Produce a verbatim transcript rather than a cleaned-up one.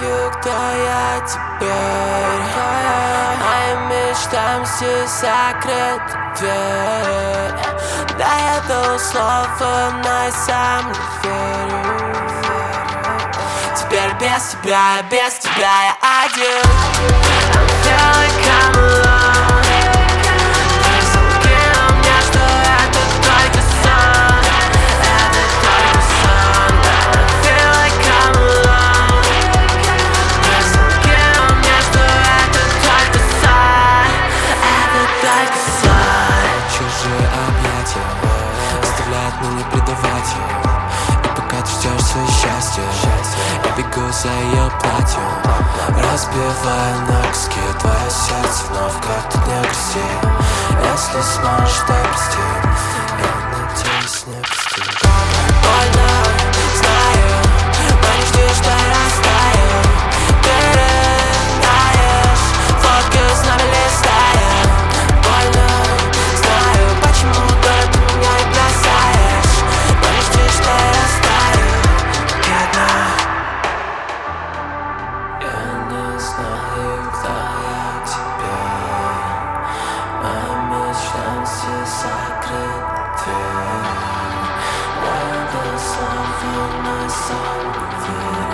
знаю, кто я теперь. Моим мечтам здесь закрыта дверь. Да, я дал слово, но я сам не верю. Теперь без тебя, без тебя я один. I'm feeling like I'm alone. Закинул мне, что это только сон. Это только сон. I feel like I'm alone. Закинул мне, что это только сон. Это только сон. Чужие объятия заставляют меня не предавать ее. И пока ты ждешь свое счастье, я бегу за ее платьем, разбивая на куски твое сердце вновь, как тут не грусти. Если сможешь, то прости. Я надеюсь, не прости. Больно, знаю, но не жди, что я растаю. Ты рыдаешь, фотки с нами листая. Больно, знаю, почему только ты меня не бросаешь. Но не жди, что я растаю. Бедно. Я не знаю, кто я теперь. Моим мечтам здесь закрыта дверь. Я до слова на самом деле.